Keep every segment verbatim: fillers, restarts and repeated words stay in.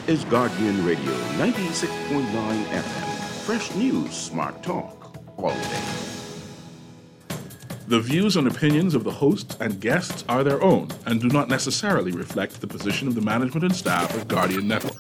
is Guardian Radio ninety-six point nine F M. Fresh news, smart talk, all day. The views and opinions of the hosts and guests are their own and do not necessarily reflect the position of the management and staff of Guardian Network.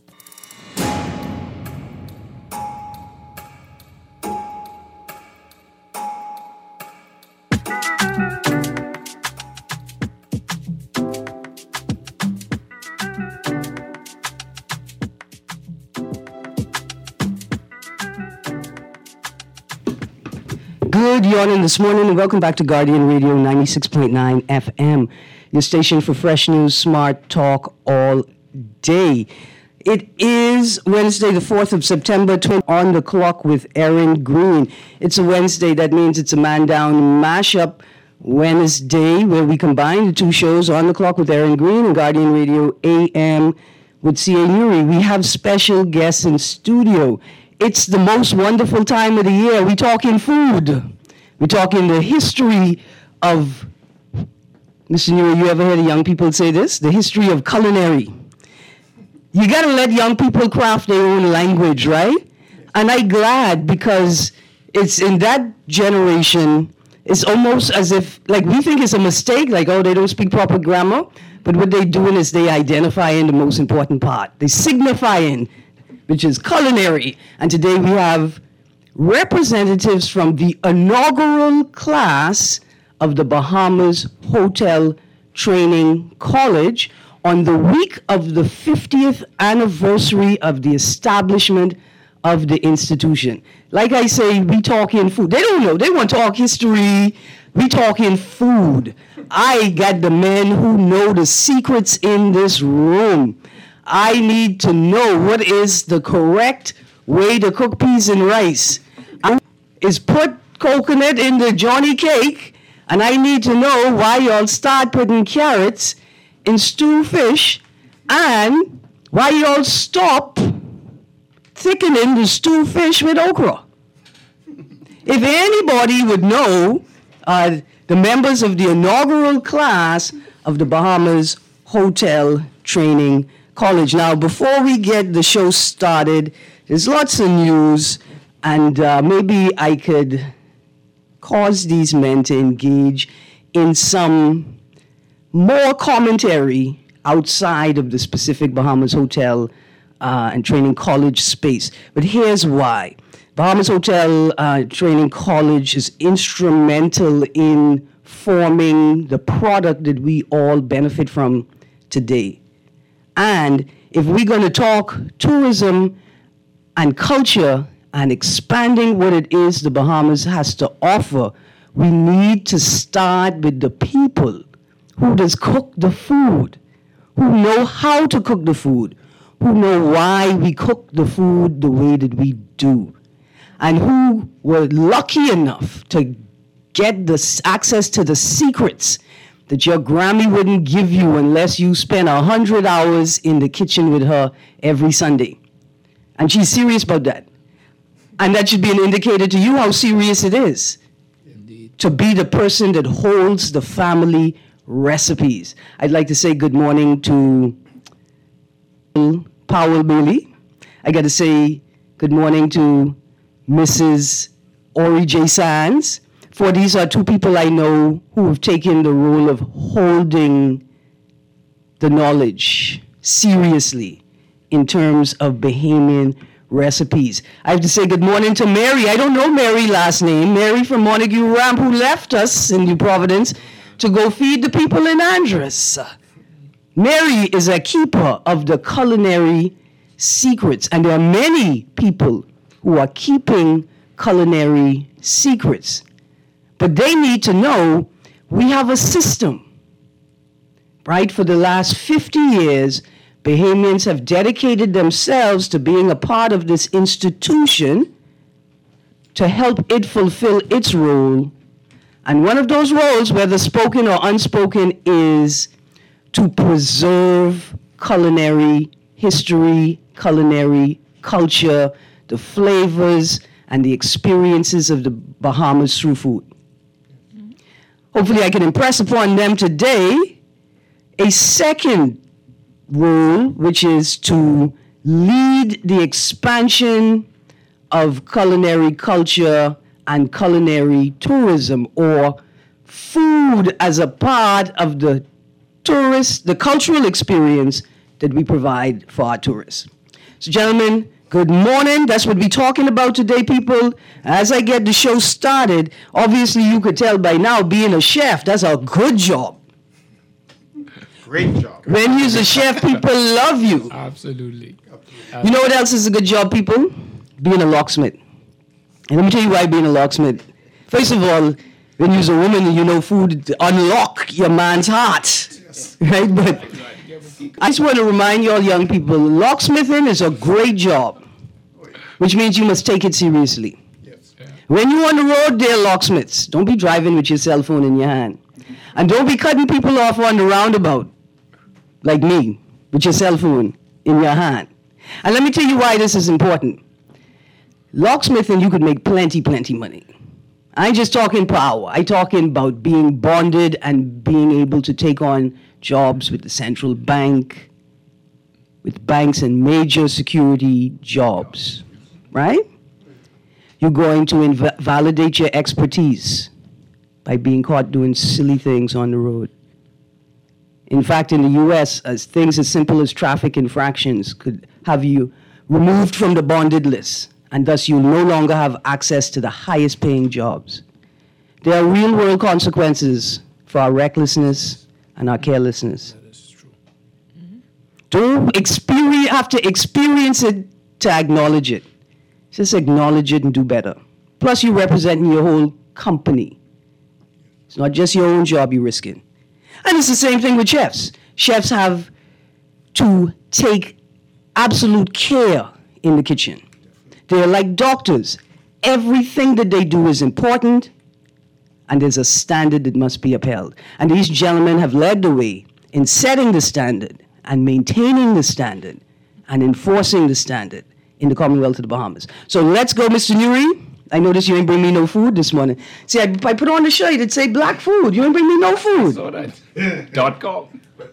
Good morning this morning and welcome back to Guardian Radio ninety-six point nine F M, your station for fresh news, smart talk all day. It is Wednesday, the fourth of September, on the clock with Erin Green. It's a Wednesday, that means it's a man down mashup Wednesday where we combine the two shows, On the Clock with Erin Green and Guardian Radio A M with C A. Nuri. We have special guests in studio. It's the most wonderful time of the year. We're talking food. We're talking the history of, Mister Nuri, you ever heard of young people say this? The history of culinary. You got to let young people craft their own language, right? And I'm glad because it's in that generation, it's almost as if, like we think it's a mistake, like, oh, they don't speak proper grammar. But what they're doing is they identifying the most important part. They're signifying, which is culinary. And today we have representatives from the inaugural class of the Bahamas Hotel Training College on the week of the fiftieth anniversary of the establishment of the institution. Like I say, we talking food. They don't know. They want to talk history. We talking food. I got the men who know the secrets in this room. I need to know what is the correct way to cook peas and rice. I, is put coconut in the Johnny cake, and I need to know why y'all start putting carrots in stew fish, and why y'all stop thickening the stew fish with okra. If anybody would know, uh, the members of the inaugural class of the Bahamas Hotel Training College. Now, before we get the show started, there's lots of news, and uh, maybe I could cause these men to engage in some more commentary outside of the specific Bahamas Hotel uh, and Training College space. But here's why. Bahamas Hotel uh, Training College is instrumental in forming the product that we all benefit from today. And if we're going to talk tourism and culture and expanding what it is the Bahamas has to offer, we need to start with the people who does cook the food, who know how to cook the food, who know why we cook the food the way that we do, and who were lucky enough to get the access to the secrets that your Grammy wouldn't give you unless you spend one hundred hours in the kitchen with her every Sunday. And she's serious about that. And that should be an indicator to you how serious it is. Indeed. To be the person that holds the family recipes. I'd like to say good morning to Powell Bailey. I got to say good morning to Missus Ori J. Sands. For these are two people I know who have taken the role of holding the knowledge seriously in terms of Bahamian recipes. I have to say good morning to Mary. I don't know Mary last name. Mary from Montague Ramp, who left us in New Providence to go feed the people in Andros. Mary is a keeper of the culinary secrets, and there are many people who are keeping culinary secrets. But they need to know we have a system, right? For the last fifty years, Bahamians have dedicated themselves to being a part of this institution to help it fulfill its role. And one of those roles, whether spoken or unspoken, is to preserve culinary history, culinary culture, the flavors and the experiences of the Bahamas through food. Hopefully I can impress upon them today a second role, which is to lead the expansion of culinary culture and culinary tourism, or food as a part of the tourist, the cultural experience that we provide for our tourists. So, gentlemen, good morning. That's what we're talking about today, people. As I get the show started, obviously you could tell by now, being a chef, that's a good job. Great job. When you're a chef, people love you. Absolutely. You know what else is a good job, people? Being a locksmith. And let me tell you why being a locksmith. First of all, when you're a woman, you know food unlock your man's heart. Yes. Right? But I just want to remind you all young people, locksmithing is a great job, which means you must take it seriously. Yes. When you're on the road, dear locksmiths, don't be driving with your cell phone in your hand. And don't be cutting people off on the roundabout, like me, with your cell phone in your hand. And let me tell you why this is important. Locksmithing, you could make plenty, plenty money. I ain't just talking power. I talking about being bonded and being able to take on jobs with the central bank, with banks and major security jobs, right? You're going to inv- validate your expertise by being caught doing silly things on the road. In fact, in the U S, as things as simple as traffic infractions could have you removed from the bonded list, and thus you'll no longer have access to the highest paying jobs. There are real world consequences for our recklessness and our carelessness. That is true. Don't experience, have to experience it to acknowledge it. Just acknowledge it and do better. Plus, you're representing your whole company. It's not just your own job you're risking. And it's the same thing with chefs. Chefs have to take absolute care in the kitchen. They're like doctors. Everything that they do is important, and there's a standard that must be upheld. And these gentlemen have led the way in setting the standard and maintaining the standard and enforcing the standard in the Commonwealth of the Bahamas. So let's go, Mister Nuri. I noticed you ain't bring me no food this morning. See, I, I put on the shirt, it say black food. You ain't bring me no food. So that dot com.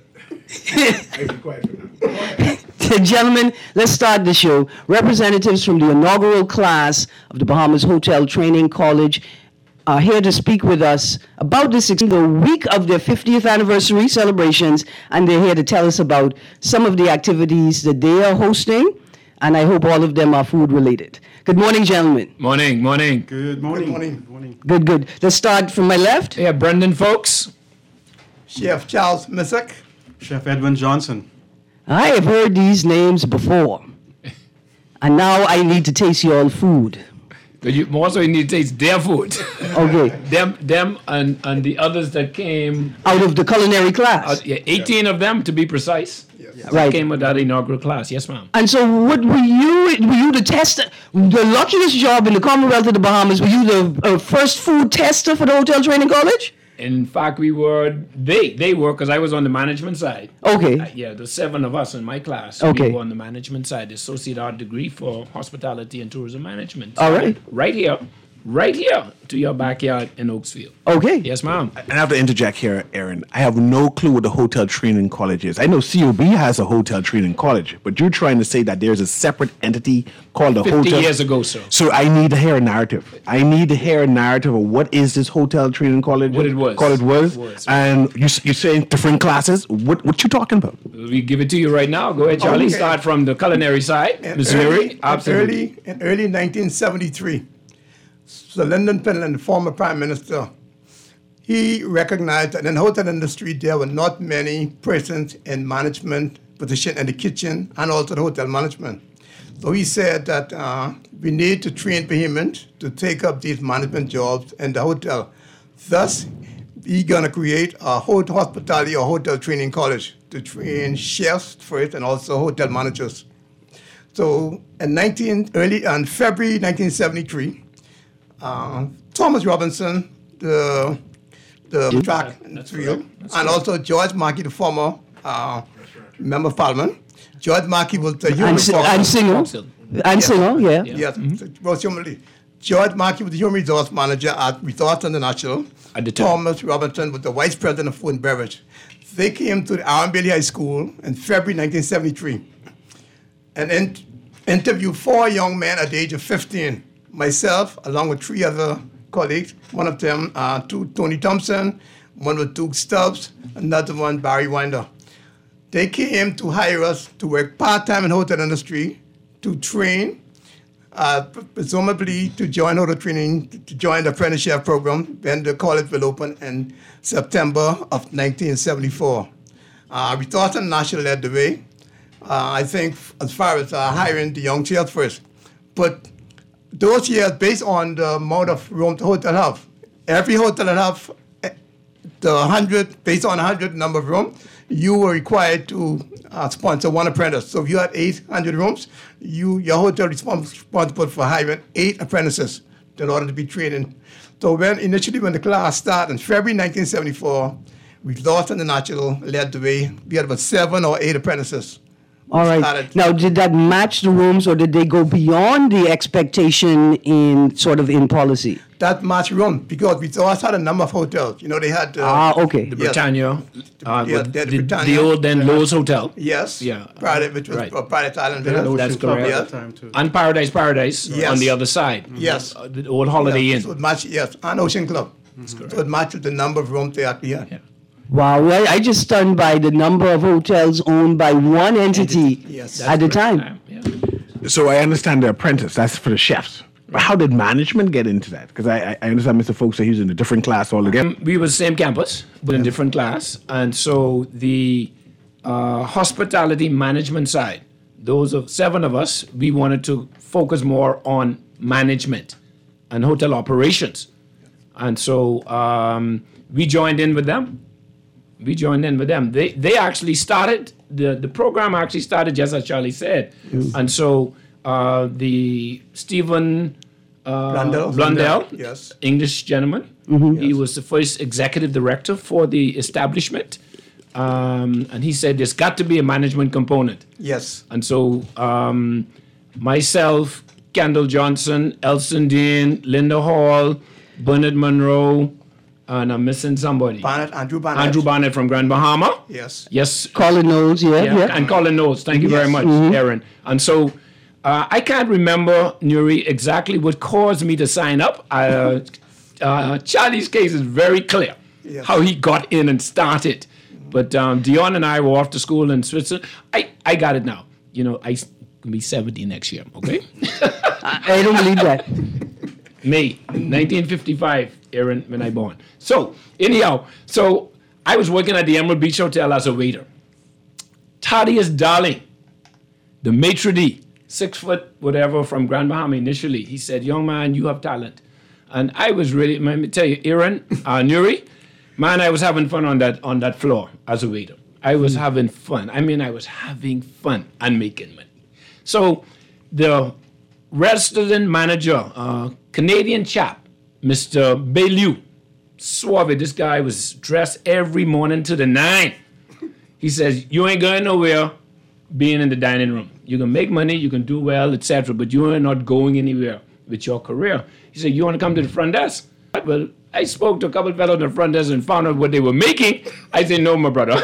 Gentlemen, let's start the show. Representatives from the inaugural class of the Bahamas Hotel Training College are here to speak with us about this, the week of their fiftieth anniversary celebrations, and they're here to tell us about some of the activities that they are hosting, and I hope all of them are food related. Good morning, gentlemen. Morning, morning. Good morning. Good morning. Good morning. Good, good. Let's start from my left. Yeah, Brendan folks. Chef Charles Misak. Chef Edwin Johnson. I have heard these names before, and now I need to taste your food. But you also need to taste their food. Okay. them them and, and the others that came, Out of the culinary class. uh, yeah, eighteen of them to be precise. Yes. Right. Came with that inaugural class. Yes, ma'am. And so, what were you? Were you the tester? The luckiest job in the Commonwealth of the Bahamas. Were you the uh, first food tester for the Hotel Training College? In fact, we were, they they were, because I was on the management side. Okay. Uh, yeah, the seven of us in my class. Okay. We were on the management side, the associate art degree for hospitality and tourism management. All right. Right here, right here to your backyard in Oaksfield. Okay. Yes, ma'am. And I have to interject here, Aaron. I have no clue what the hotel training college is. I know C O B has a hotel training college, but you're trying to say that there's a separate entity called the Fifty hotel. years ago, sir. So I need to hear a narrative. I need to hear a narrative of what is this hotel training college? What it was. Call it was. It was. And you, you're saying different classes. What what you talking about? We give it to you right now. Go ahead, Charlie. Okay. Start from the culinary side. In Mister early, Leary. in Absolutely. early, in early nineteen seventy-three, Sir Lyndon Finland, the former prime minister, he recognized that in the hotel industry there were not many persons in management position in the kitchen and also the hotel management. So he said that uh, we need to train vehement to take up these management jobs in the hotel. Thus, he's going to create a hotel hospitality or hotel training college to train chefs first and also hotel managers. So in nineteen early on February nineteen seventy-three, uh, Thomas Robinson, the the track and field, and also George Mackey, the former uh, member of Parliament. George Mackey was the human And, si- resource. and singer. Foxhill. And singer, yeah. Yes, was humanly. George Mackey was the human resource manager at Resorts International. At the time. Thomas Robinson was the vice president of food and beverage. They came to the Aaron Bailey High School in February nineteen seventy-three and in- interviewed four young men at the age of fifteen. Myself, along with three other colleagues, one of them, uh, two, Tony Thompson, one was Duke Stubbs, another one, Barry Winder. They came to hire us to work part-time in hotel industry, to train, uh, presumably to join hotel training, to join the apprenticeship program when the college will open in September of nineteen seventy-four. Uh, we thought International led the way, uh, I think, as far as uh, hiring the young chairs first. But those years, based on the amount of room the hotel have, every hotel have eh, the one hundred, based on one hundred number of rooms, you were required to uh, sponsor one apprentice. So if you had eight hundred rooms, you your hotel is responsible for hiring eight apprentices in order to be training. So when initially when the class started in February nineteen seventy-four, we lost International, led the way. We had about seven or eight apprentices. All right. started- Now, did that match the rooms, or did they go beyond the expectation in sort of in policy? That much room because we also had a number of hotels. You know, they had. Uh, Ah, okay. The Yes. Britannia, uh, Yeah, with the the, Britannia. the old then Lowe's Hotel. Yes. Yeah. Private, which was Right. a private island. They had village. That's Ocean Club correct. at Yeah. the time too. And Paradise Paradise Yes. on the other side. Yes. Uh, the old Holiday Yeah, Inn. So it matched, yes, and Ocean Club. So it matched with the number of rooms they actually had. Yeah. Wow, well, I just stunned by the number of hotels owned by one entity Yes. at the time. Yeah. So I understand the apprentice. That's for the chefs. But how did management get into that? Because I, I I understand Mister Folk said he was in a different class altogether. We were the same campus, but in different class. And so the uh, hospitality management side, those of seven of us, we wanted to focus more on management and hotel operations. And so um, we joined in with them. We joined in with them. They they actually started, the, the program actually started just as Charlie said. And so uh, the Stephen uh, Blundell. Blundell, Yes. English gentleman, he was the first executive director for the establishment. Um, and he said there's got to be a management component. Yes. And so um, myself, Kendall Johnson, Elson Dean, Linda Hall, Bernard Monroe, and I'm missing somebody. Barnett, Andrew Barnett. Andrew Barnett from Grand Bahama. Yes. Yes. Colin Knowles, yeah, Yeah, yeah. and Colin Knowles. Thank you very Yes. much, Aaron. And so uh, I can't remember, Nuri, exactly what caused me to sign up. Uh, uh, Charlie's case is very clear, Yes. how he got in and started. But um, Dion and I were off to school in Switzerland. I, I got it now. You know, I can be seventy next year, okay? I, I don't believe that. May nineteen fifty-five, Aaron, when I born. So, anyhow, so I was working at the Emerald Beach Hotel as a waiter. Thaddeus Darling, the maitre d', six foot whatever from Grand Bahama initially, he said, young man, you have talent. And I was really, let me tell you, Aaron, uh, Nuri, man, I was having fun on that on that floor as a waiter. I was having fun. I mean, I was having fun and making money. So the restaurant manager, uh, Canadian chap, Mister Bellew, suave, this guy was dressed every morning to the nine. He says, you ain't going nowhere being in the dining room. You can make money, you can do well, et cetera, but you are not going anywhere with your career. He said, you want to come to the front desk? Well, I spoke to a couple of fellows in the front desk and found out what they were making. I said, no, my brother.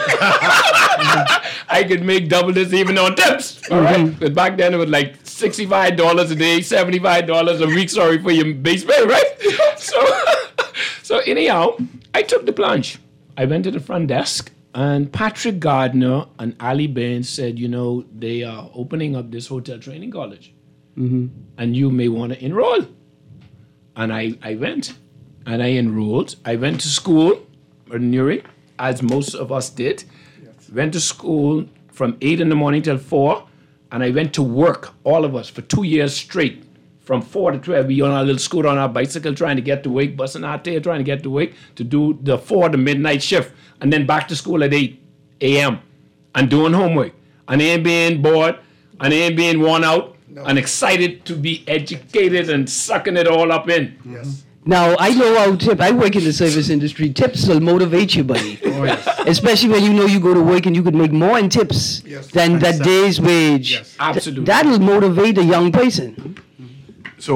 I could make double this even on tips, all right? But back then it was like sixty-five dollars a day, seventy-five dollars a week, sorry for your base pay, right? So, so anyhow, I took the plunge. I went to the front desk, and Patrick Gardner and Ali Bain said, you know, they are opening up this hotel training college, and you may want to enroll. And I, I went, and I enrolled. I went to school in Nuri, as most of us did. Went to school from eight in the morning till four, and I went to work, all of us, for two years straight. From four to twelve, we on our little scooter on our bicycle trying to get to work, busting out there trying to get to work to do the four to midnight shift, and then back to school at eight a.m. and doing homework. And ain't being bored, and ain't being worn out, and excited to be educated and sucking it all up in. Yes. Now, I know how tip, I work in the service industry. Tips will motivate you, buddy. Oh, yes. Especially when you know you go to work and you could make more in tips Yes. than that Exactly. day's wage. Yes. Absolutely. That'll motivate a young person. So uh,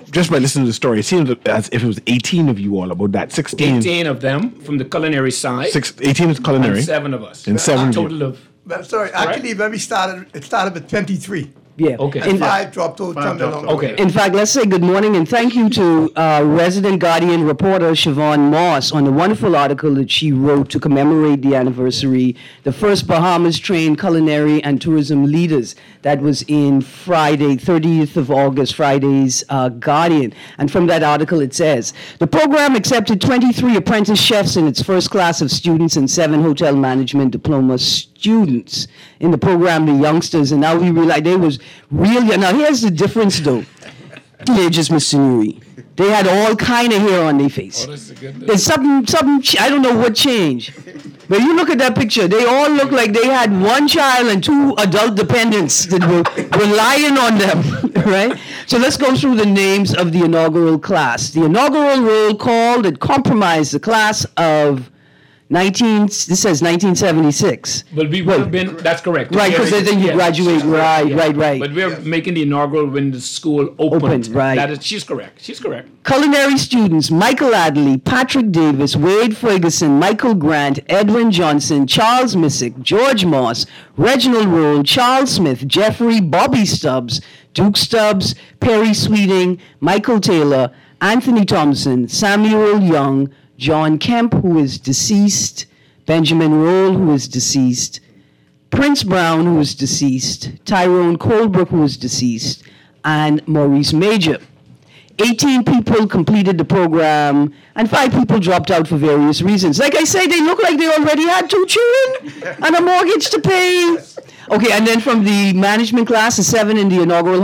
just by listening to the story, it seems as if it was eighteen of you all, about that. sixteen. eighteen of them from the culinary side. Six, eighteen is culinary. And seven of us. And seven A of you. total of. Well, sorry, actually, when we started, it started with twenty-three. Yeah. Okay. And In, five dropped out. Five some dropped along out. the Okay. way. in fact, let's say good morning and thank you to uh, resident Guardian reporter Siobhan Moss on the wonderful article that she wrote to commemorate the anniversary, the first Bahamas trained culinary and tourism leaders. That was in Friday, thirtieth of August, Friday's uh, Guardian. And from that article, it says the program accepted twenty-three apprentice chefs in its first class of students and seven hotel management diploma students in the program, the youngsters. And now we realize they was really. Now here's the difference, though. They're just Mister Nuri. They had all kind of hair on their face. There's something, something. ch- I don't know what changed. But you look at that picture. They all look like they had one child and two adult dependents that were relying on them, right? So let's go through the names of the inaugural class. The inaugural roll call that compromised the class of nineteen. This says nineteen seventy-six. But we would have been, that's correct. Right, 'cause We are- then you yes, graduate, she's correct, right, yeah. right, right. But we're making the inaugural when the school opened. Opened, right. That is, she's correct. She's correct. Culinary students Michael Adley, Patrick Davis, Wade Ferguson, Michael Grant, Edwin Johnson, Charles Missick, George Moss, Reginald Roll, Charles Smith, Jeffrey, Bobby Stubbs, Duke Stubbs, Perry Sweeting, Michael Taylor, Anthony Thompson, Samuel Young, John Kemp, who is deceased, Benjamin Roll, who is deceased, Prince Brown, who is deceased, Tyrone Colebrook, who is deceased, and Maurice Major. eighteen people completed the program, and five people dropped out for various reasons. Like I say, they look like they already had two children and a mortgage to pay. Okay, and then from the management class, the seven in the inaugural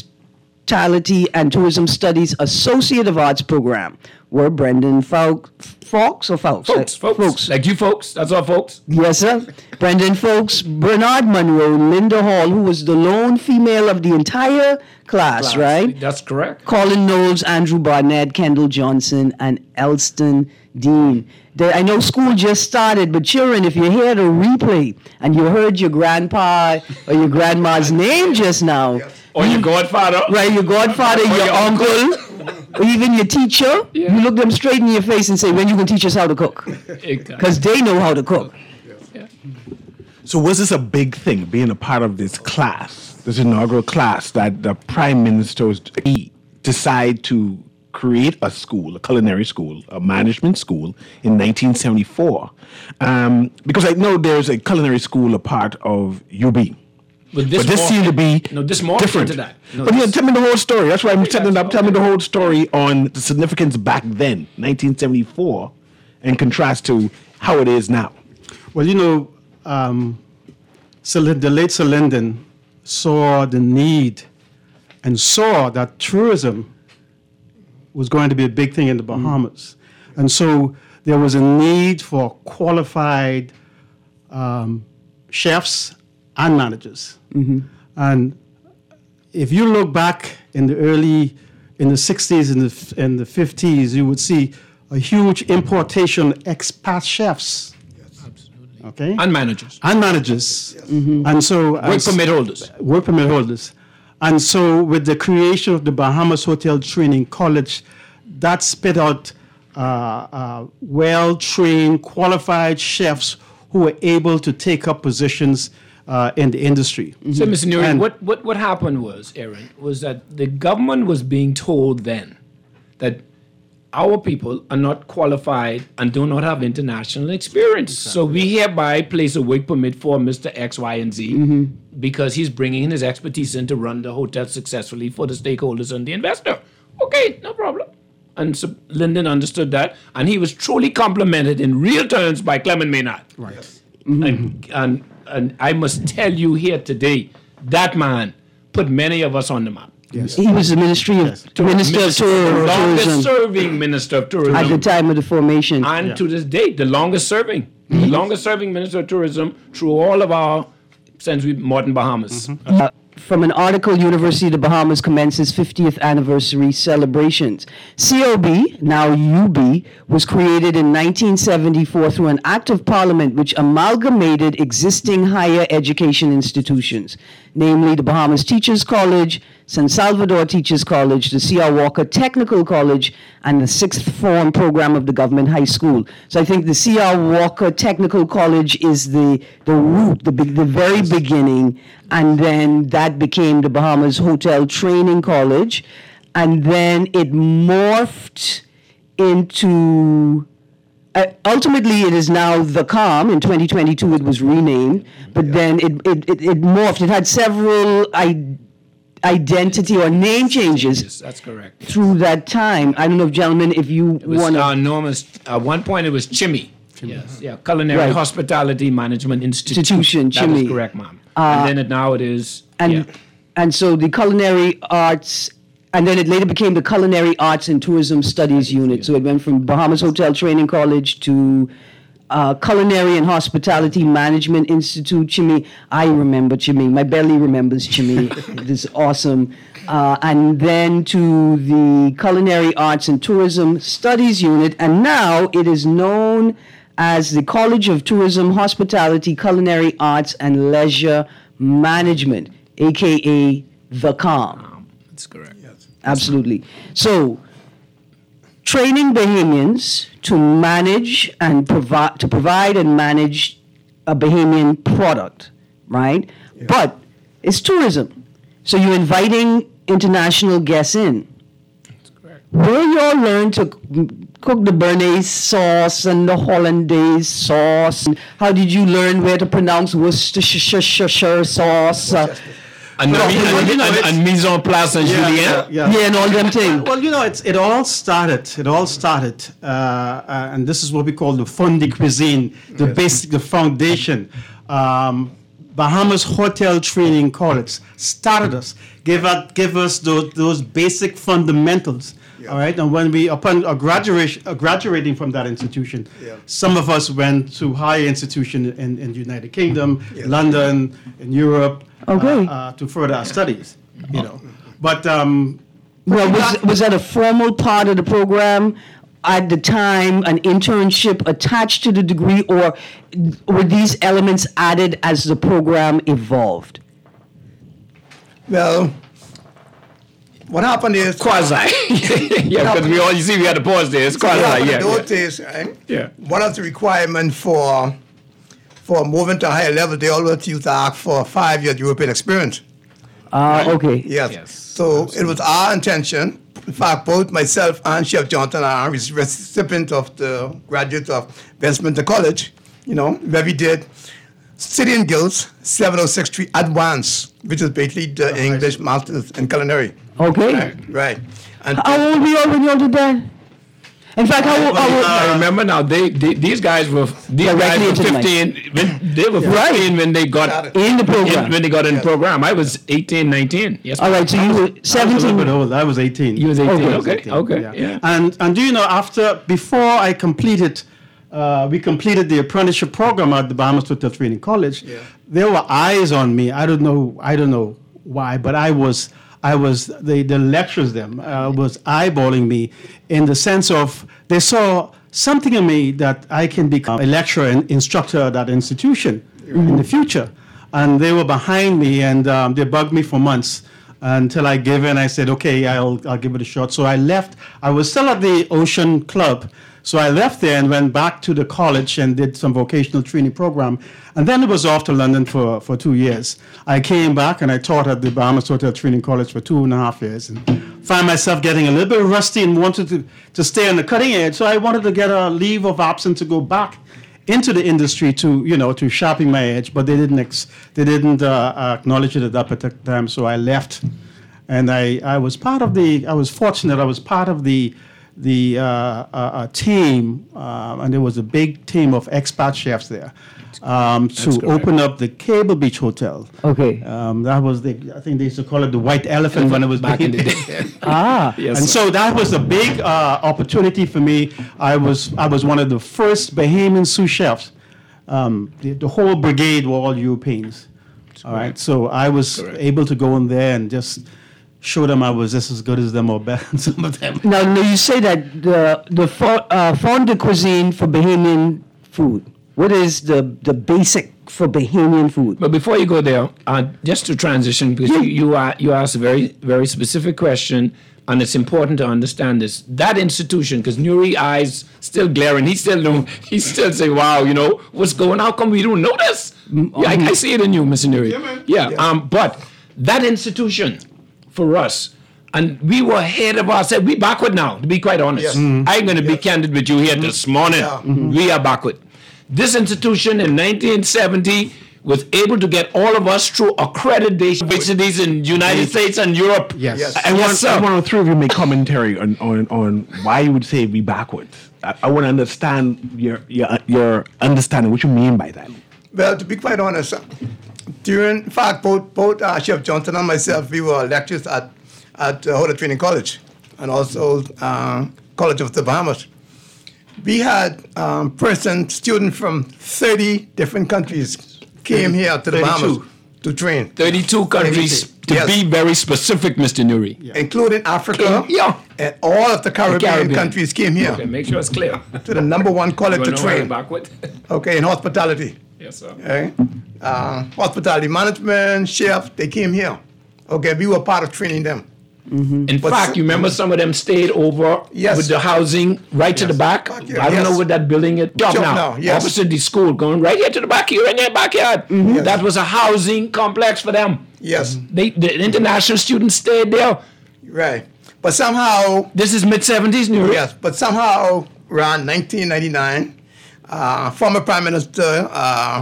Hospitality and Tourism Studies Associate of Arts program were Brendan Fawkes, Fawkes or Fawkes? Folks, folks, Folks. like you folks. That's all, folks. Yes, sir. Brendan Folks, Bernard Monroe, Linda Hall, who was the lone female of the entire class, right? That's correct. Colin Knowles, Andrew Barnett, Kendall Johnson, and Elston Dean. They, I know school just started, but children, if you hear the replay and you heard your grandpa or your grandma's name just now, Or your godfather. right, your godfather, Or your your uncle, or even your teacher, Yeah. you look them straight in your face and say, when you going to teach us how to cook? Exactly. Because they know how to cook. So was this a big thing, being a part of this class, this inaugural class, that the prime minister was, he decide to create a school, a culinary school, a management school in nineteen seventy-four? Um, because I know there's a culinary school a part of U B. But But this morphed- seemed to be no, this morphed different. into that. No, but yeah, this- tell me the whole story. That's why I'm setting it up. Tell me the okay. whole story on the significance back then, nineteen seventy-four, in contrast to how it is now. Well, you know, um, Celine- the late Sir Lyndon saw the need and saw that tourism was going to be a big thing in the Bahamas. And so there was a need for qualified um, chefs and managers. And if you look back in the early, in the sixties and the, and the fifties, you would see a huge importation of expat chefs. Okay? And managers. And managers. And so Work as- permit holders. work permit holders. And so with the creation of the Bahamas Hotel Training College, that spit out uh, uh, well-trained, qualified chefs who were able to take up positions uh, in the industry. So, Mister Nuri, And- what, what, what happened was, Aaron, was that the government was being told then that our people are not qualified and do not have international experience. So we hereby place a work permit for Mister X, Y, and Z because he's bringing in his expertise in to run the hotel successfully for the stakeholders and the investor. Okay, no problem. And so Lyndon understood that, and he was truly complimented in real terms by Clement Maynard. Right. And, and, and I must tell you here today, that man put many of us on the map. He was the Ministry of Minister of Tour- longest Tourism serving minister of tourism. at the time of the formation. And to this date, the longest serving, the longest serving minister of tourism through all of our, since we modern Bahamas. Uh, from an article, University of the Bahamas commences fiftieth anniversary celebrations. C O B, now U B, was created in nineteen seventy-four through an act of parliament which amalgamated existing higher education institutions. namely the Bahamas Teachers College, San Salvador Teachers College, the C R Walker Technical College, and the sixth form program of the government high school. So I think the C R Walker Technical College is the, the root, the, be- the very beginning, and then that became the Bahamas Hotel Training College, and then it morphed into... Uh, ultimately, it is now the CALM. In twenty twenty-two, it was renamed, but then it, it, it, it morphed. It had several I- identity or name changes Yes, that's correct. through that time. I don't know, if, gentlemen, if you It was want uh, to... known as, at one point it was Chimmy. Yes, yeah, Culinary Right. Hospitality Management Institute. Institution, That is Chimmy. correct, ma'am. and then it, now it is, And, yeah. and so the Culinary Arts... And then it later became the Culinary Arts and Tourism Studies Unit. So it went from Bahamas Hotel Training College to uh, Culinary and Hospitality Management Institute, Chimmy. I remember Chimmy. My belly remembers Chimmy. This awesome. Uh, and then to the Culinary Arts and Tourism Studies Unit. And now it is known as the College of Tourism, Hospitality, Culinary Arts, and Leisure Management, a k a the CALM. That's correct. Absolutely. So, training Bahamians to manage and provide to provide and manage a Bahamian product, right? But it's tourism, so you're inviting international guests in. That's correct. Where y'all learn to c- cook the Béarnaise sauce and the Hollandaise sauce? How did you learn where to pronounce Worcestershire sauce? Uh, And, Well, and, you and, know, and, it's- and mise en place and Yeah, Julien. yeah, yeah. yeah, and all them things. Well, you know, it's, it all started. It all started, uh, uh, and this is what we call the fond de cuisine, the basic, the foundation. Um, Bahamas Hotel Training College started us, gave us, gave us those, those basic fundamentals. All right, and when we upon a graduation, uh, graduating from that institution, Yeah. some of us went to higher institution in, in the United Kingdom, London, in Europe, Okay. uh, uh, to further our studies. You know, but um, Well, was, was that a formal part of the program at the time, an internship attached to the degree, or were these elements added as the program evolved? Well, what happened is Quasi. yeah, because we all, you see, we had to pause there. It's what quasi, happened yeah. in those yeah. days, right? Yeah. One of the requirements for for moving to a higher level, they always used to ask for five years European experience. Ah, okay. Yes. Yes, So it was our intention. In fact, both myself and Chef Johnson are recipients of the graduates of Westminster College, you know, where we did City and Guilds, seven oh six three Advanced, which is basically the English Masters in Culinary. Okay. Right. And How old were you all when you all did that? In fact, how old? How old I remember now. They, they these guys were these Directly guys were into the mic. fifteen. When, they were Right. fifteen when they got Got it. in the in- program. when they got in the program. I was eighteen, nineteen. Yes. All right, so you were I was a little bit seventeen. old. I was eighteen. You was eighteen. Okay. Okay. Okay. Yeah. And and do you know, after before I completed, uh, we completed the apprenticeship program at the Bahamas Hotel Training College. Yeah. There were eyes on me. I don't know. I don't know why, but I was. I was the the lecturers them uh, was eyeballing me in the sense of they saw something in me that I can become a lecturer and instructor at that institution in the future, and they were behind me and um, they bugged me for months until I gave in. I said, okay, I'll I'll give it a shot. So I left. I was still at the Ocean Club. So I left there and went back to the college and did some vocational training program. And then it was off to London for, for two years. I came back and I taught at the Bahamas Hotel Training College for two and a half years and found myself getting a little bit rusty and wanted to, to stay on the cutting edge. So I wanted to get a leave of absence to go back into the industry to, you know, to sharpen my edge, but they didn't, ex- they didn't uh, acknowledge it at that particular time. So I left and I, I was part of the, I was fortunate, I was part of the the uh, uh, uh, team, uh, and there was a big team of expat chefs there, um, to correct. open up the Cable Beach Hotel. Okay. Um, that was the, I think they used to call it the White Elephant when it was Back in the being- day. Ah. Yes. And so that was a big uh, opportunity for me. I was I was one of the first Bahamian sous chefs. Um, the, the whole brigade were all Europeans. All right, so I was Correct. able to go in there and just show them I was just as good as them or better than some of them. Now, now you say that the the fo- uh, fond de cuisine for Bahamian food. What is the, the basic for Bahamian food? But before you go there, uh, just to transition, because you, you, are, you asked a very, very specific question, and it's important to understand this. That institution, because Nuri eyes still glaring, he still don't, he still say, wow, you know, what's going on? How come we don't know this? Yeah, I, I see it in you, Mister Nuri. Yeah, man. Yeah, Yeah. Um, but that institution, for us, and we were ahead of ourselves. We backward now, to be quite honest. Yes. I'm going to be candid with you here this morning. Yeah. We are backward. This institution in nineteen seventy was able to get all of us through accreditation universities in the United States and Europe. Yes. Yes. I want, Yes, sir. I want the three of you make commentary on, on, on why you would say we backwards. I, I want to understand your, your your understanding, what you mean by that. Well, to be quite honest, uh, during, in fact, both, both uh, Chef Johnson and myself, we were lecturers at, at uh, Hoda Training College and also uh, College of the Bahamas. We had um, person, students from thirty different countries came here to the Bahamas to train, thirty-two countries, to Yes. be very specific, Mister Nuri. including Africa, Yeah. and all of the Caribbean, Caribbean. countries came here Okay, make sure it's clear. to the number one college You to wanna know why train, backward? okay, in hospitality. Yes, sir. Okay? Uh, hospitality management, chef, they came here. Okay, we were part of training them. In But fact, s- you remember some of them stayed over Yes. with the housing right to the back. Back here, I don't know yes. what that building is. Job Job now, now, yes. opposite the school, going right here to the back here in their backyard. Yes. That was a housing complex for them. Yes, They, the international students stayed there. right. But somehow, This is mid seventies, New York. yes, but somehow around nineteen ninety-nine, uh, former Prime Minister, uh,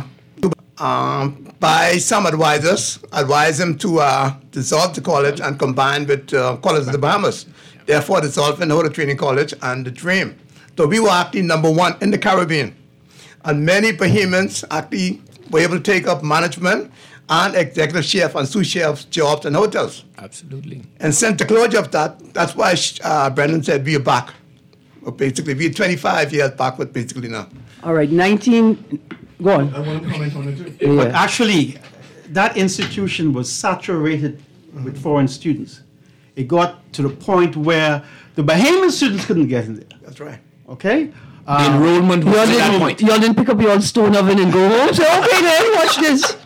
um, by some advisors, advised him to uh, dissolve the college and combine with uh, College of the Bahamas. Therefore, dissolving the Hoda Training College and the Dream. So we were actually number one in the Caribbean. And many Bahamians actually were able to take up management and executive chef and sous chef jobs in hotels. Absolutely. And since the closure of that, that's why uh, Brendan said we are back. Well, basically, we're twenty-five years backward, basically now. All right, nineteen. Go on. I want to comment on it too. But Yeah. actually, that institution was saturated with foreign students. It got to the point where the Bahamian students couldn't get in there. That's right. Okay? The Uh, enrollment was Y'all at that didn't, point. y'all didn't pick up your stone oven and go home. Say, okay, then watch this.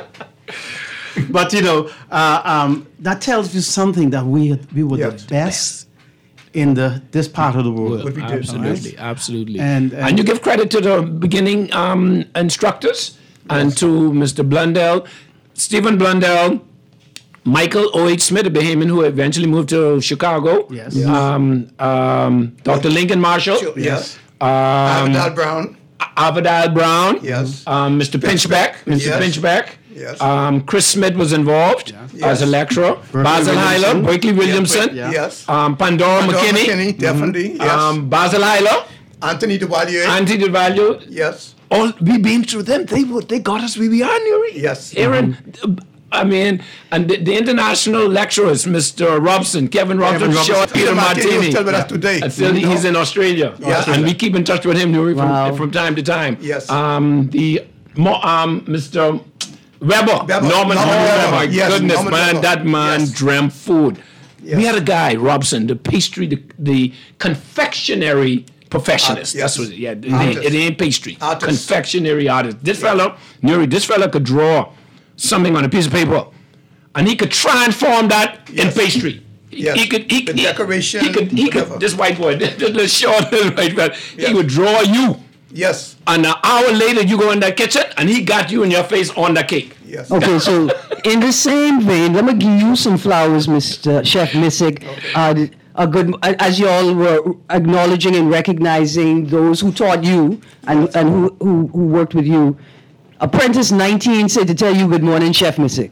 but you know, uh, um, that tells you something that we we were Yes. the best in the this part of the world. What we did, Absolutely, absolutely. And- And, and- you give credit to the beginning um, instructors and to Mister Blundell, Stephen Blundell, Michael O H. Smith, a Bahamian who eventually moved to Chicago. Yes. Yes. Um, um, Doctor Lincoln Marshall. Sure, yes. Um, Avadal Brown. Avadal Brown. Yes. Um, Mister Pinchbeck. Mister Yes. Pinchbeck. Yes. Um, Chris Smith was involved as a Yes. lecturer. Basil Hyler, Williamson. Berkeley Williamson. Yeah. Yes. Um, Pandora Don McKinney. McKinney, definitely. Yes. Um, Basil Hyler. Anthony Duvalier. Anti the value. yes. All we been through them. They would. They got us where we are, Nuri. Yes. Aaron. I mean, and the, the international lecturers, Mister Robson, Kevin Robson, Robinson. Shaw, Peter Peter Martini Martini. was still with us today. And still, Mhm. he's in Australia. Yes. And we keep in touch with him, Nuri, from, Wow. from time to time. Yes. Um, the mo- um, Mister Weber, Weber. Norman Norman Weber. My Weber. Yes, goodness, Norman man, Weber. that man Yes. dreamt food. Yes. We had a guy, Robson, the pastry, the, the confectionery perfectionist. Art- That's yes. what. Yeah, it, Artist. ain't, it ain't pastry. Artist. Confectionery artist. This fellow, Nuri, this fellow could draw something on a piece of paper, and he could transform that in Yes. pastry. He- Yes. He could. He, The he- decoration, He could. He whatever. could. This white boy, this, this short little white man, he Yes. would draw you, Yes. and an hour later you go in that kitchen, and he got you in your face on the cake. Yes. Okay, so in the same vein, let me give you some flowers, Mister Chef Missick. Uh, a good, as you all were acknowledging and recognizing those who taught you and, and who, who, who worked with you. Apprentice nineteen said to tell you good morning, Chef Missick.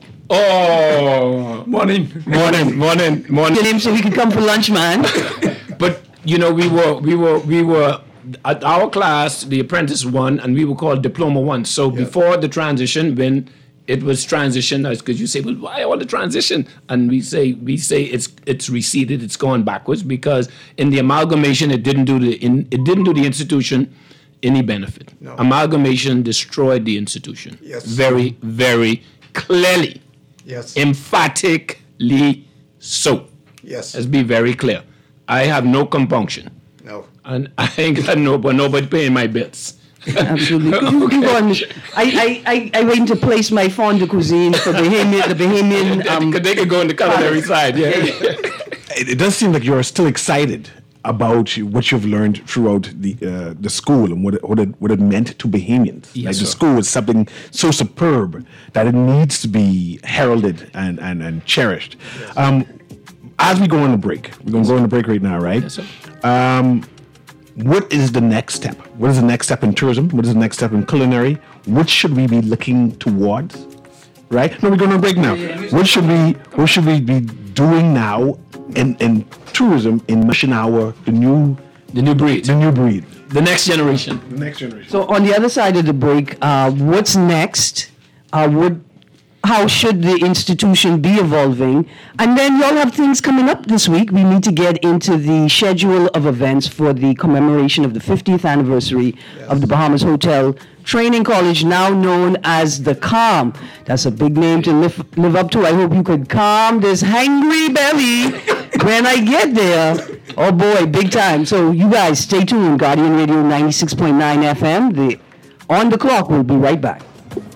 Oh, morning, morning, morning, morning. Get him so he can come for lunch, man. But you know, we were we were we were at our class, the apprentice one, and we were called diploma one. So before the transition, when it was transition, because you say, well, why all the transition? And we say we say it's it's receded, it's gone backwards because in the amalgamation, it didn't do the in, it didn't do the institution any benefit. No. Amalgamation destroyed the institution. Yes. Very very clearly, Yes. emphatically so. Yes. Let's be very clear. I have no compunction. No. And I ain't got no, but nobody paying my bills. Absolutely. You can go on. I, I, I, I wait to place my fond de cuisine for Bahamian, the Bahamian. Um, they could go in the culinary side, yeah. It, it does seem like you're still excited about you- what you've learned throughout the uh, the school and what it, what it what it meant to Bahamians. Yes, like the sir. school is something so superb that it needs to be heralded and and, and cherished. Um, as we go on the break, we're going to go on the break right now, right? Yes, sir. Um, what is the next step? What is the next step in tourism? What is the next step in culinary? What should we be looking towards? Right? No, we're going on break now. What should we what should we be doing now in, in tourism in Mashinawa, the new The new breed. the new breed? The next generation. The next generation. So on the other side of the break, uh, what's next? Uh, what, how should the institution be evolving? And then y'all have things coming up this week. We need to get into the schedule of events for the commemoration of the fiftieth anniversary of the Bahamas Hotel Training College, now known as the Calm. That's a big name to live, live up to. I hope you could calm this hangry belly when I get there. Oh boy, big time. So you guys stay tuned. Guardian Radio ninety-six point nine F M. The On the Clock will be right back.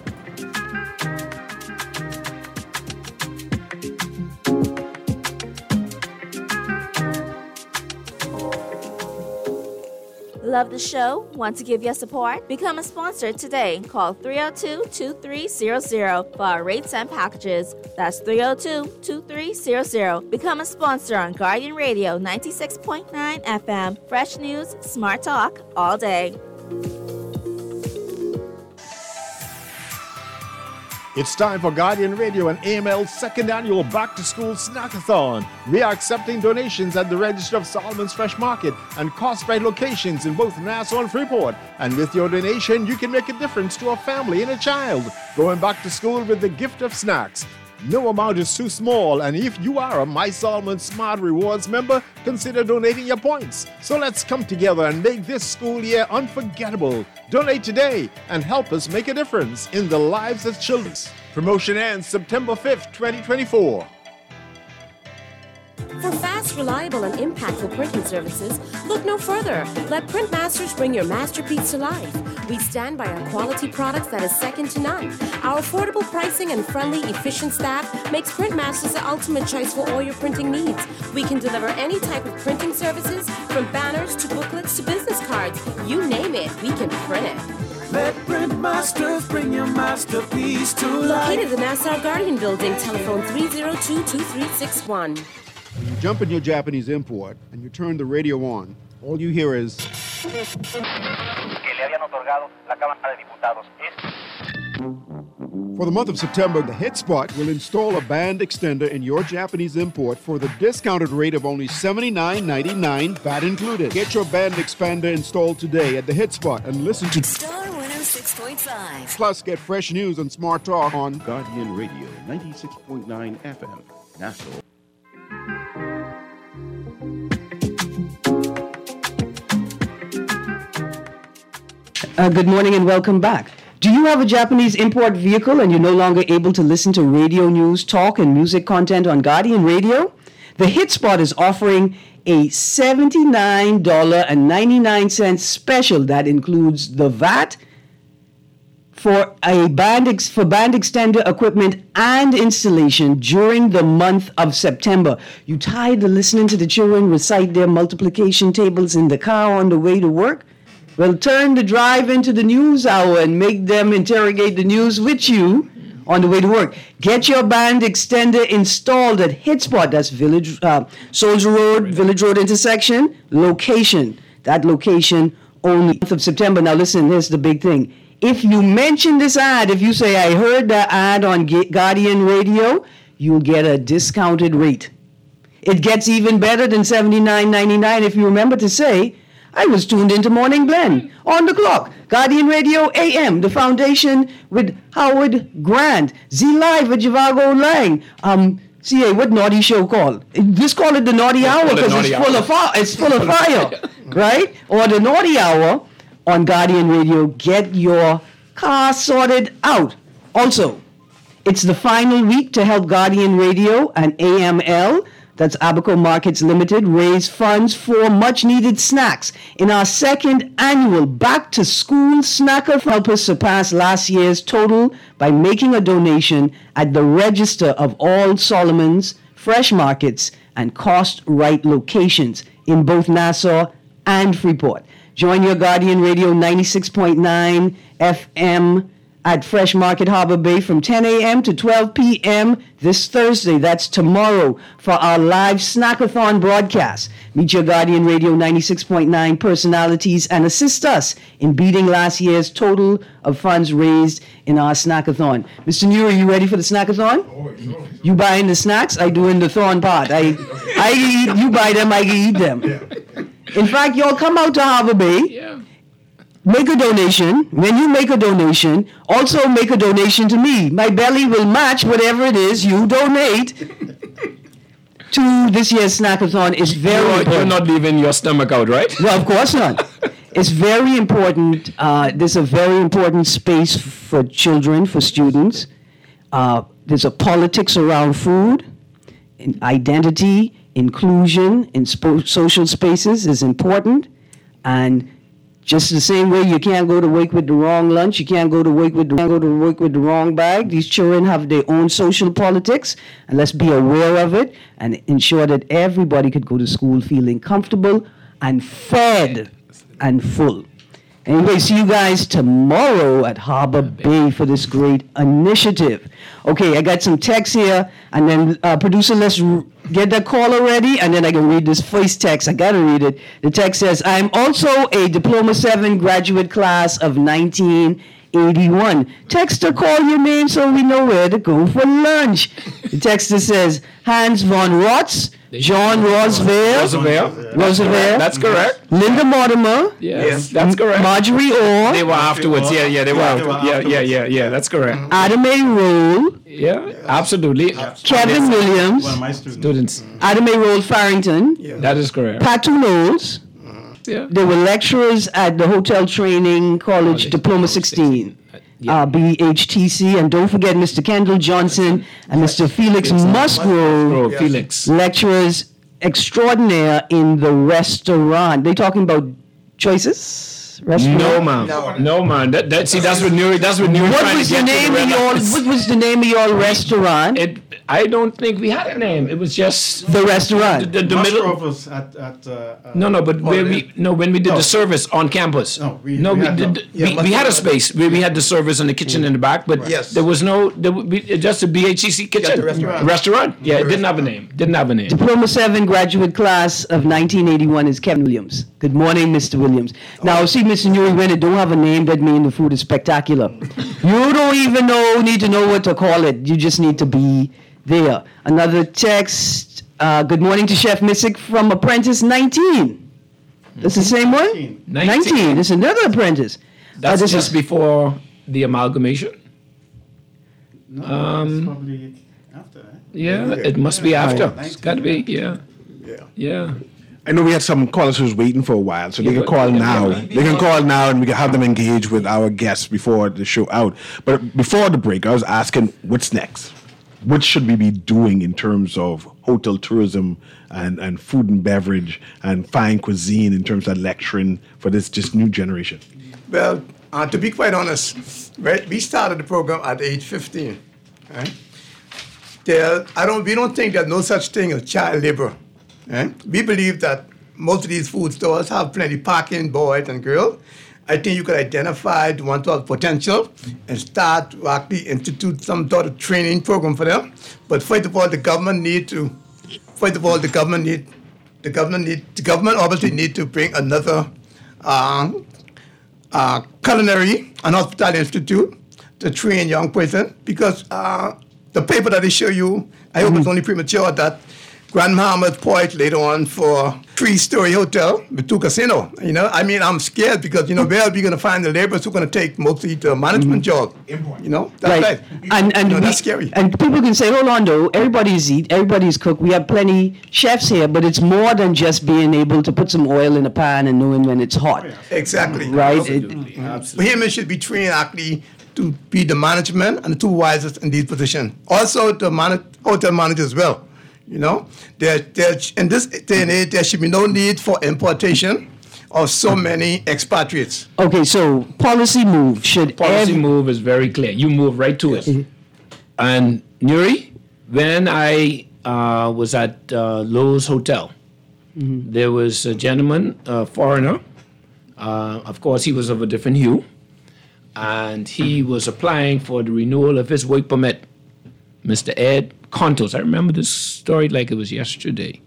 Love the show? Want to give your support? Become a sponsor today. Call three oh two, two three zero zero for our rates and packages. That's three oh two, two three zero zero. Become a sponsor on Guardian Radio ninety-six point nine F M. Fresh news, smart talk, all day. It's time for Guardian Radio and A M L's second annual Back to School Snackathon. We are accepting donations at the Register of Solomon's Fresh Market and Cost-Right locations in both Nassau and Freeport. And with your donation, you can make a difference to a family and a child going back to school with the gift of snacks. No amount is too small, and if you are a My Solomon Smart Rewards member, consider donating your points. So let's come together and make this school year unforgettable. Donate today and help us make a difference in the lives of children. Promotion ends September fifth, twenty twenty-four. For fast, reliable, and impactful printing services, look no further. Let Printmasters bring your masterpiece to life. We stand by our quality products that is second to none. Our affordable pricing and friendly, efficient staff makes Printmasters the ultimate choice for all your printing needs. We can deliver any type of printing services, from banners to booklets to business cards. You name it, we can print it. Let Printmasters bring your masterpiece to life. Located in the Nassau Guardian Building, telephone three oh two, two three six one. When you jump in your Japanese import and you turn the radio on, all you hear is... For the month of September, the Hit Spot will install a band extender in your Japanese import for the discounted rate of only seventy-nine ninety-nine, V A T included. Get your band expander installed today at the Hit Spot and listen to Star one oh six point five. Plus, get fresh news and smart talk on Guardian Radio ninety-six point nine F M. Nassau. Uh, good morning and welcome back. Do you have a Japanese import vehicle and you're no longer able to listen to radio news, talk, and music content on Guardian Radio? The Hit Spot is offering a seventy-nine ninety-nine special that includes the V A T for a band ex- for band extender equipment and installation during the month of September. You tired of listening to the children recite their multiplication tables in the car on the way to work? Well, turn the drive into the news hour and make them interrogate the news with you on the way to work. Get your band extender installed at Hitspot. That's Village uh, Soldier Road, Village Road intersection. Location. That location only month of September. Now listen, here's the big thing. If you mention this ad, if you say, I heard the ad on Guardian Radio, you'll get a discounted rate. It gets even better than seventy-nine ninety-nine if you remember to say, I was tuned into Morning Blend, On the Clock, Guardian Radio A M, The Foundation with Howard Grant, Z Live with Javago Lang. Um, C A, what naughty show called? Just call it the Naughty Let's Hour call it because Naughty it's Hour. full of fire. It's full of fire, right? Or the Naughty Hour on Guardian Radio. Get your car sorted out. Also, it's the final week to help Guardian Radio and A M L that's Abaco Markets Limited, raised funds for much-needed snacks in our second annual back-to-school snacker. Help us surpass last year's total by making a donation at the register of all Solomon's Fresh Markets and Cost Right locations in both Nassau and Freeport. Join your Guardian Radio ninety-six point nine F M at Fresh Market Harbor Bay from ten a.m. to twelve p.m. this Thursday, that's tomorrow, for our live Snackathon broadcast. Meet your Guardian Radio ninety-six point nine personalities and assist us in beating last year's total of funds raised in our Snackathon. Mister New, are you ready for the Snackathon? Oh, sure. You buying the snacks? I doing the thorn part. I, I eat, you buy them, I eat them. In fact, y'all come out to Harbor Bay. Yeah. Make a donation. When you make a donation, also make a donation to me. My belly will match whatever it is you donate to this year's Snackathon. It's very You're, important. you're not leaving your stomach out, right? Well, of course not. It's very important. Uh, there's a very important space for children, for students. Uh, there's a politics around food, and identity, inclusion in spo- social spaces is important. And just the same way you can't go to work with the wrong lunch, you can't go to work with the, can't go to work with the wrong bag. These children have their own social politics, and let's be aware of it and ensure that everybody could go to school feeling comfortable and fed and full. Anyway, see you guys tomorrow at Harbor Bay for this great initiative. Okay, I got some text here, and then uh, producer, let's r- get that caller ready, and then I can read this first text. I gotta read it. The text says, I'm also a Diploma seven graduate class of nineteen eighty-one. Text or call your name so we know where to go for lunch. The texter says, Hans von Rotz, John Roosevelt, Roosevelt. Roosevelt, That's correct. Linda Mortimer, Yes, that's correct. Marjorie Orr, They were afterwards. Yeah, yeah, they were. After, yeah, yeah, yeah, yeah. That's correct. Adam A. Roll, Yeah, absolutely. Kevin Williams, One of my students. Students. Adam A. Roll Farrington, That is correct. Patu Knowles. Yeah. They were lecturers at the Hotel Training College, College, Diploma sixteen, Yeah. uh, B H T C. And don't forget Mister Kendall Johnson and Mister Felix Musgrove, Oh, Felix. lecturers extraordinaire in the restaurant. They talking about choices? Restaurant? No, ma'am. No, man. That, that, see, that's what Nuri, that's what Nuri What trying was to the get name to of the your red What was the name of your restaurant? It, I don't think we had a name. It was just The restaurant. the, the, the middle. Musgrove was at, at uh, uh, No, no, but where we no when we did No. the service on campus. No, we- no, we we, had did. no. Yeah, we, we had a Musgrove. space where we had the service and the kitchen in the back, but Yes. there was no there, would be, just a B H C C kitchen the restaurant. Restaurant. Yeah, it didn't have a name. Didn't have a name. Diploma seven graduate class of nineteen eighty-one is Kevin Williams. Good morning, Mister Williams. Now, see, Mister Newey, when it don't have a name, that means the food is spectacular. You don't even know, need to know what to call it. You just need to be there. Another text. Uh, good morning to Chef Missick from Apprentice nineteen. That's the same one? nineteen. nineteen. This is another apprentice. That's Uh, this just is- before the amalgamation. No, Um, it's probably after. Eh? Yeah, it must be after. It's got to be. Yeah, Yeah. yeah. I know we had some callers who's waiting for a while, so they Yeah, can but- call yeah, now. yeah. They can call now, and we can have them engage with our guests before the show out. But before the break, I was asking, what's next? What should we be doing in terms of hotel tourism and, and food and beverage and fine cuisine in terms of lecturing for this just new generation? Well, uh, to be quite honest, right, we started the program at age fifteen. Right? There, I don't. We don't think there's no such thing as child labor. Right? We believe that most of these food stores have plenty parking, boys and girls. I think you could identify the one to have potential and start to actually institute some sort of training program for them. But first of all, the government need to. First of all, the government need. The government need. The government obviously need to bring another. Uh, uh, culinary and hospitality institute to train young person because uh, the paper that they show you, I hope it's only premature that Grand Bahama's poised later on for three-story hotel with two casino. You know, I mean, I'm scared because, you know, where are we going to find the laborers who are going to take mostly the management job? You know, that's right. And and You know, we- that's scary. And people can say, hold on, though. Everybody's eat, everybody's cook. We have plenty chefs here, but it's more than just being able to put some oil in a pan and knowing when it's hot, Exactly. right? It- Women should be trained actually to be the management and the two wisest in these positions. Also, the man- hotel manager as well. You know, there, there, in this day and age, there should be no need for importation of so many expatriates. Okay, so policy move should Policy ev- move is very clear. You move right to it. And Nuri, when I uh, was at uh, Lowe's Hotel, Mm-hmm. there was a gentleman, a foreigner. Uh, of course, he was of a different hue, and he was applying for the renewal of his work permit. Mister Ed Contos. I remember this story like it was yesterday.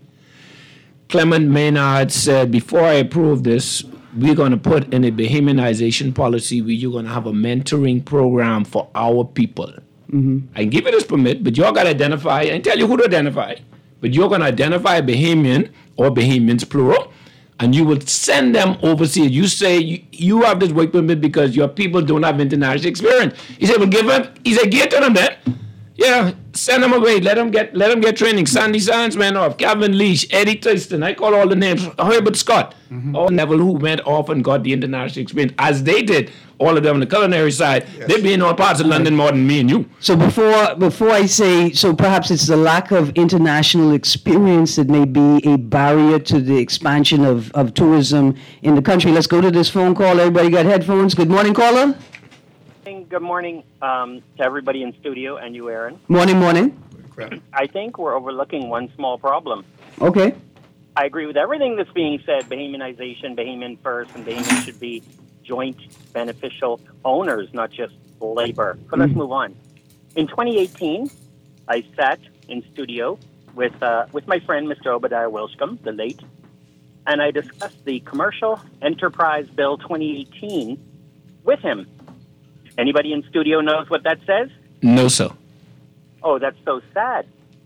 Clement Maynard said, before I approve this, we're going to put in a Bahamianization policy where you're going to have a mentoring program for our people. Mm-hmm. I can give you this permit, but y'all got to identify, and tell you who to identify, but you're going to identify a Bahamian or Bahamians plural, and you will send them overseas. You say you, you have this work permit because your people don't have international experience. He said, well, give them, he said, give it to them then. Yeah, send them away. Let them get let them get training. Sandy Sandsman off, Calvin Leash, Eddie Thurston. I call all the names. Herbert Scott. Mm-hmm. All Neville who went off and got the international experience, as they did, all of them on the culinary side. Yes. They've been in all parts of London more than me and you. So before before I say, so perhaps it's the lack of international experience that may be a barrier to the expansion of, of tourism in the country. Let's go to this phone call. Everybody got headphones? Good morning, caller. Good morning um, to everybody in studio and you, Aaron. Morning, morning. I think we're overlooking one small problem. Okay. I agree with everything that's being said, Bahamianization, Bahamian first, and Bahamian should be joint beneficial owners, not just labor. But let's move on. In twenty eighteen, I sat in studio with uh, with my friend, Mister Obadiah Wilshcombe, the late, and I discussed the Commercial Enterprise Bill twenty eighteen with him. Anybody in studio knows what that says? No, sir. Oh, that's so sad.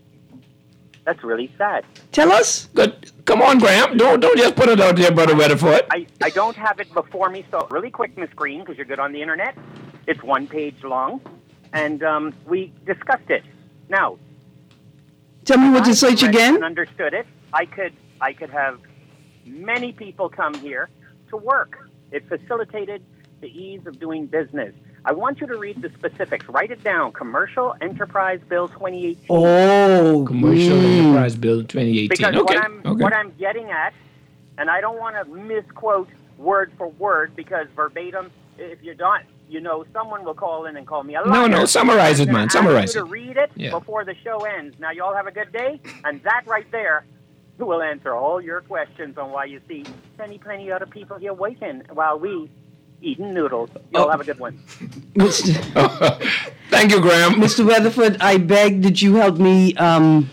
That's really sad. Tell us. Good. Come on, Graham. Don't don't just put it out there, Brother Weatherford. I, I don't have it before me, so really quick, Miss Green, because you're good on the internet. It's one page long, and um, we discussed it. Now, tell me what I to say again. And understood it. I could I could have many people come here to work. It facilitated the ease of doing business. I want you to read the specifics. Write it down. Commercial Enterprise Bill twenty eighteen. Oh, Commercial mm. Enterprise Bill twenty eighteen. Because okay. what I'm okay. what I'm getting at, and I don't want to misquote word for word because verbatim, if you're not, you know, someone will call in and call me a liar. No, no, summarize it, man. Summarize it. it. To read it yeah. before the show ends. Now, you all have a good day, and that right there will answer all your questions on why you see plenty, plenty other people here waiting while we eating noodles. You all oh. have a good one. Mister Thank you, Graham. Mister Weatherford, I beg that you help me um,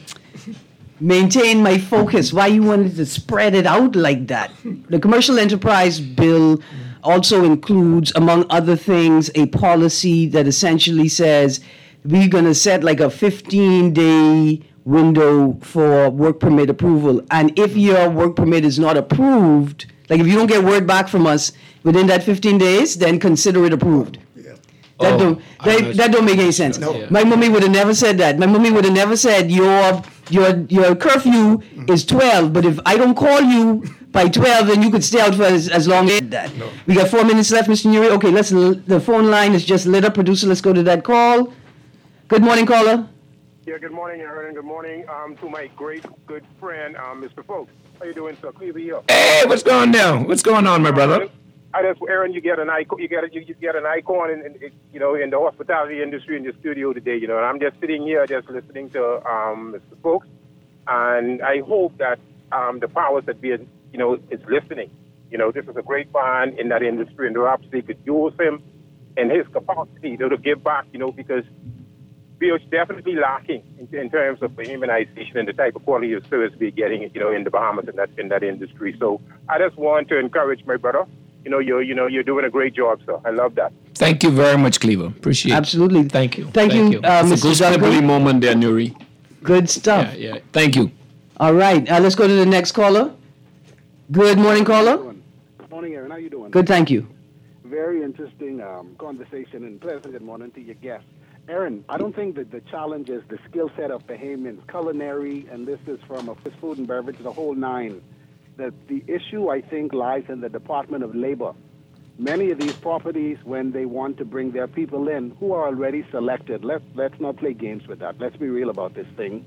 maintain my focus. Why you wanted to spread it out like that? The Commercial Enterprise Bill also includes, among other things, a policy that essentially says we're going to set like a fifteen-day window for work permit approval. And if your work permit is not approved, like if you don't get word back from us within that fifteen days, then consider it approved. Yeah. That, Oh, don't, that, that don't make any sense. No. Yeah. My mommy would have never said that. My mommy would have never said your your your curfew is twelve, but if I don't call you by twelve, then you could stay out for as, as long as that. No. We got four minutes left, Mister Nuri. Okay, let's the phone line is just lit up. Producer, let's go to that call. Good morning, caller. Yeah, good morning, Aaron, and good morning um, to my great good friend, um, Mister Folks. How you doing, sir? Clear here. Hey, what's going on? What's going on, my brother? I just, Aaron, you get an icon. You get a, you, you get an icon, in, in, in, you know, in the hospitality industry in your studio today. You know, and I'm just sitting here, just listening to um, Mister Folks, and I hope that um, the powers that be, you know, is listening. You know, this is a great man in that industry, and perhaps they could use him in his capacity, you know, to give back. You know, because we are definitely lacking in, in terms of Bahamianization and the type of quality of service we're getting, you know, in the Bahamas in that in that industry. So I just want to encourage my brother. You know, you're you know you're doing a great job, sir. I love that. Thank you very much, Cleaver. Appreciate it. Absolutely. Thank you. Thank you, uh, It's a Mister good Duncan. moment there, Nuri. Good stuff. Yeah, yeah. Thank you. All right, uh, let's go to the next caller. Good morning, caller. Good morning, Aaron. How you doing? Good, thank you. Very interesting um, conversation, and pleasant good morning to your guests. Aaron, I don't think that the challenge is the skill set of Bahamians, culinary, and this is from a food and beverage, the whole nine. That the issue, I think, lies in the Department of Labor. Many of these properties, when they want to bring their people in who are already selected, let's, let's not play games with that. Let's be real about this thing.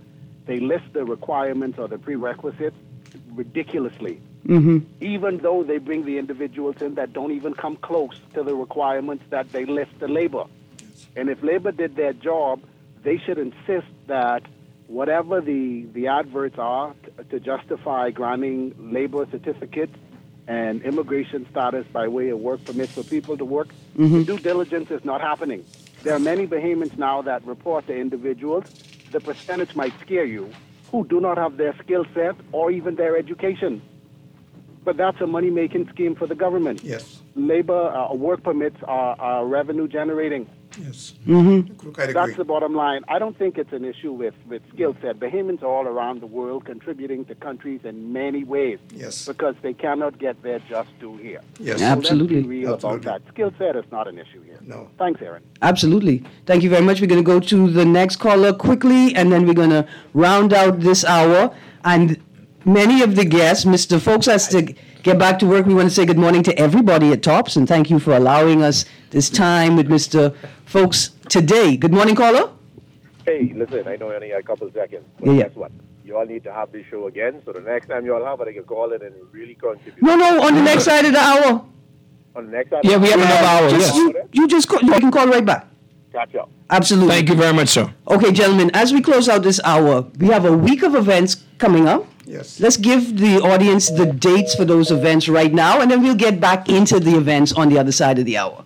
they list the requirements or the prerequisites ridiculously. Mm-hmm. Even though they bring the individuals in that don't even come close to the requirements that they list to labor. And if labor did their job, they should insist that whatever the, the adverts are t- to justify granting labor certificates and immigration status by way of work permits for people to work, Mm-hmm. the due diligence is not happening. There are many Bahamians now that report to individuals, the percentage might scare you, who do not have their skill set or even their education. But that's a money-making scheme for the government. Yes. Labor uh, work permits are, are revenue generating. Yes. Mm-hmm. Quite That's agree. the bottom line. I don't think it's an issue with, with skill set. Bahamians are all around the world contributing to countries in many ways. Yes. Because they cannot get their just due here. Yes. So Absolutely. let's be real Absolutely. about that. Skill set is not an issue here. No. Thanks, Aaron. Absolutely. Thank you very much. We're going to go to the next caller quickly, and then we're going to round out this hour. And many of the guests, Mister Folks has to get back to work. We want to say good morning to everybody at Tops, and thank you for allowing us this time with Mister Folks today. Good morning, caller. Hey, listen, I know you only got a couple seconds, but Yeah, yeah. guess what? You all need to have this show again, so the next time you all have it, I can call it and really contribute. No, no, on the next side of the hour. On the next side? Yeah, we have another hour, Just, yes. you, you just call, you can call right back. Gotcha. Absolutely. Thank you very much, sir. Okay, gentlemen, as we close out this hour, we have a week of events coming up. Yes. Let's give the audience the dates for those events right now, and then we'll get back into the events on the other side of the hour.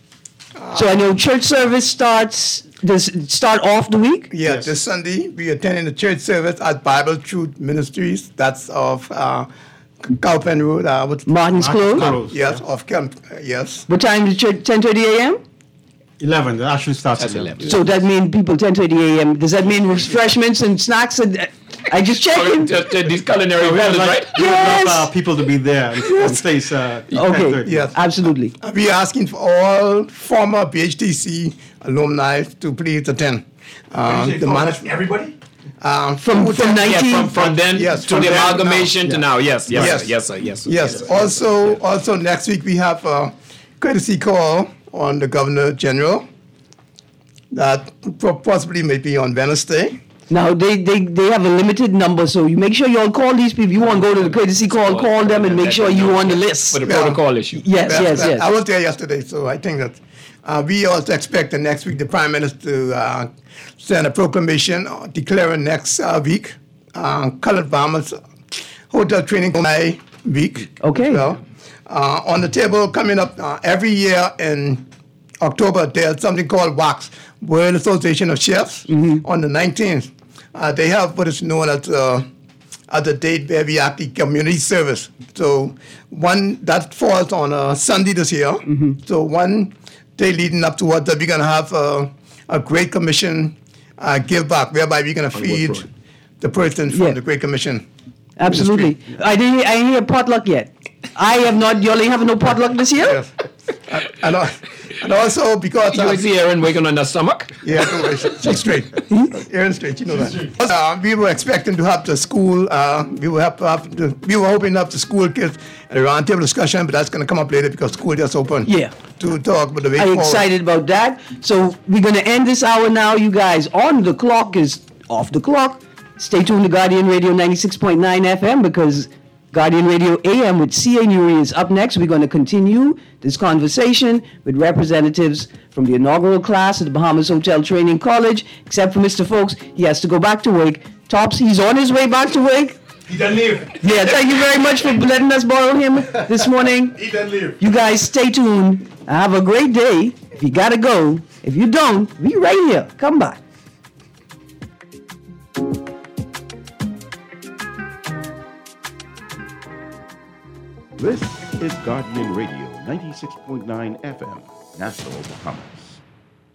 So I know church service starts, does it start off the week? Yeah, this Sunday we attending the church service at Bible Truth Ministries. That's of uh, Cowpen Road. Uh, what's- Martin's Close? Yes, of Camp. Uh, yes. What time is church? ten thirty a.m.? eleven. It actually starts That's at eleven. So that means people ten thirty a.m. Does that mean refreshments and snacks? And uh, I just checking. Just, uh, these culinary We have vendors, like, right? we have enough, Yes. uh, people to be there and, and place uh, Okay. ten thirty. Yes. Absolutely. Uh, we are asking for all former B H T C alumni to please attend. Um, the management. Everybody? Um, From who from attend- Yeah, nineteen. from, from then Yes, to from the then to amalgamation now. to now. Yes, yes, Yes. sir, yes, sir, yes. Sir. Yes. Also, also next week we have a courtesy call on the Governor General. That po- possibly may be on Wednesday. Now they, they they have a limited number, so you make sure you all call these people. You want to go to the courtesy call, call them, and make sure you're on the list. For the Yeah. protocol issue. Yes, Well, yes, well, yes. I was there yesterday, so I think that uh, we also expect the next week the Prime Minister to uh, send a proclamation uh, declaring next uh, week uh, Colored Farmers Hotel Training Night Week. Okay. as well. Uh, on the table coming up uh, every year in October, there's something called W A C, World Association of Chefs, on the nineteenth. Uh, they have what is known as uh, as a date where we actually community service. So one that falls on a Sunday this year. So one day leading up towards that, we're gonna have uh, a Great Commission uh, give back, whereby we're gonna feed the person from Yeah. the Great Commission. Absolutely. I didn't. I didn't hear potluck yet. I have not. You all ain't having no potluck this year. Yes. And, uh, and also because You uh, would see Aaron waking on the stomach. yeah, don't worry, she- she's straight. Aaron's straight, you know that. Uh, we were expecting to have the school. Uh, we were have, have the, we were hoping to have the school kids at a roundtable discussion, but that's going to come up later because school just opened. Yeah. To talk about the way I'm forward. excited about that. So we're going to end this hour now, you guys. On the clock is off the clock. Stay tuned to Guardian Radio ninety-six point nine F M because Guardian Radio A M with C A Nuri is up next. We're going to continue this conversation with representatives from the inaugural class at the Bahamas Hotel Training College. Except for Mister Folks, he has to go back to work. Tops, he's on his way back to work. He done leave. Yeah, thank you very much for letting us borrow him this morning. He done leave. You guys stay tuned. Have a great day. If you gotta go, if you don't, be right here. Come by. This is Guardian Radio ninety-six point nine F M, Nassau, Bahamas.